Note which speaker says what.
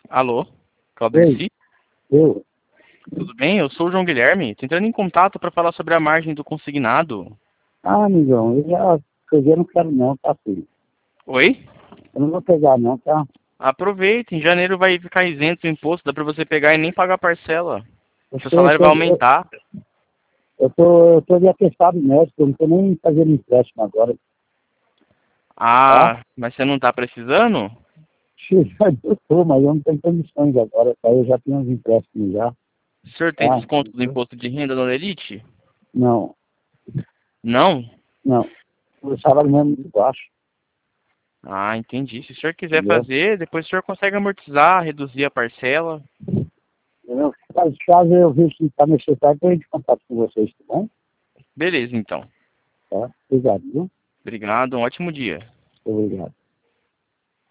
Speaker 1: Alô,
Speaker 2: Oi,
Speaker 1: Clauderci?
Speaker 2: eu.
Speaker 1: Tudo bem? Eu sou o João Guilherme, tô entrando em contato para falar sobre a margem do consignado.
Speaker 2: Ah, amigão, eu já peguei, não quero não, tá, filho?
Speaker 1: Oi?
Speaker 2: Eu não vou pegar não, tá?
Speaker 1: Aproveita, em janeiro vai ficar isento o imposto, dá para você pegar e nem pagar parcela.
Speaker 2: Eu
Speaker 1: Seu
Speaker 2: tô, eu
Speaker 1: salário
Speaker 2: tô,
Speaker 1: vai
Speaker 2: eu,
Speaker 1: aumentar.
Speaker 2: eu tô de atestado médico, eu não tô nem fazendo empréstimo agora, tá?
Speaker 1: Ah, mas você não tá precisando?
Speaker 2: Eu tô, mas eu não tenho condições agora, tá? Eu já tenho uns empréstimos já,
Speaker 1: O senhor tem
Speaker 2: tá?
Speaker 1: desconto do imposto de renda da Elite?
Speaker 2: Não,
Speaker 1: Não?
Speaker 2: não. O salário mesmo é muito baixo,
Speaker 1: Ah, entendi. Se o senhor quiser
Speaker 2: entendeu?
Speaker 1: fazer, depois o senhor consegue amortizar, reduzir a parcela.
Speaker 2: Entendeu? Caso eu vejo que tá necessário, eu entro em contato com vocês, tá bom?
Speaker 1: Beleza, então.
Speaker 2: Tá? Obrigado, viu?
Speaker 1: Obrigado, um ótimo dia.
Speaker 2: Obrigado.